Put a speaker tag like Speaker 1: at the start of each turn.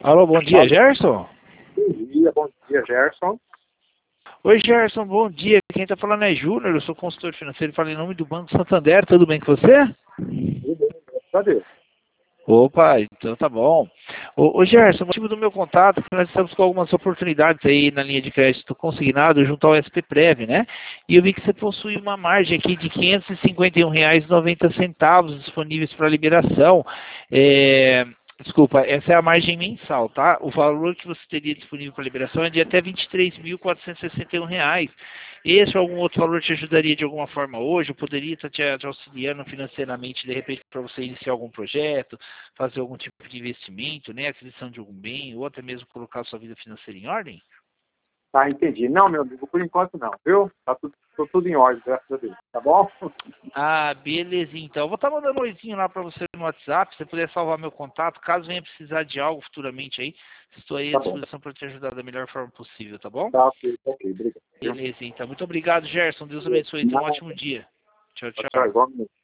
Speaker 1: Alô, bom dia,
Speaker 2: Alô.
Speaker 1: Gerson?
Speaker 2: Bom dia, Gerson.
Speaker 1: Oi, Gerson, bom dia. Quem está falando é Júnior, eu sou consultor financeiro, falo em nome do Banco Santander, tudo bem com você?
Speaker 2: Tudo bem, graças a Deus.
Speaker 1: Opa, então tá bom. Ô Gerson, o motivo do meu contato é que nós estamos com algumas oportunidades aí na linha de crédito consignado junto ao SPPrev, né? E eu vi que você possui uma margem aqui de R$ 551,90 disponíveis para liberação. Desculpa, essa é a margem mensal, tá? O valor que você teria disponível para liberação é de até R$ 23.461. Esse ou algum outro valor te ajudaria de alguma forma hoje? Eu poderia estar te auxiliando financeiramente, de repente, para você iniciar algum projeto, fazer algum tipo de investimento, né? Aquisição de algum bem, ou até mesmo colocar a sua vida financeira em ordem?
Speaker 2: Tá, entendi. Não, meu amigo, por enquanto não, viu? Tô tudo em ordem, graças a Deus. Tá bom?
Speaker 1: Ah, beleza, então. Eu vou estar mandando um oizinho lá para você no WhatsApp, se você puder salvar meu contato, caso venha precisar de algo futuramente aí, estou aí à
Speaker 2: Tá bom.
Speaker 1: disposição para te ajudar da melhor forma possível, tá bom?
Speaker 2: Tá, ok, obrigado. Viu?
Speaker 1: Beleza, então. Muito obrigado, Gerson. Deus abençoe. Tenha um
Speaker 2: Nada.
Speaker 1: ótimo dia. Tchau,
Speaker 2: Tchau,
Speaker 1: tchau.
Speaker 2: igualmente.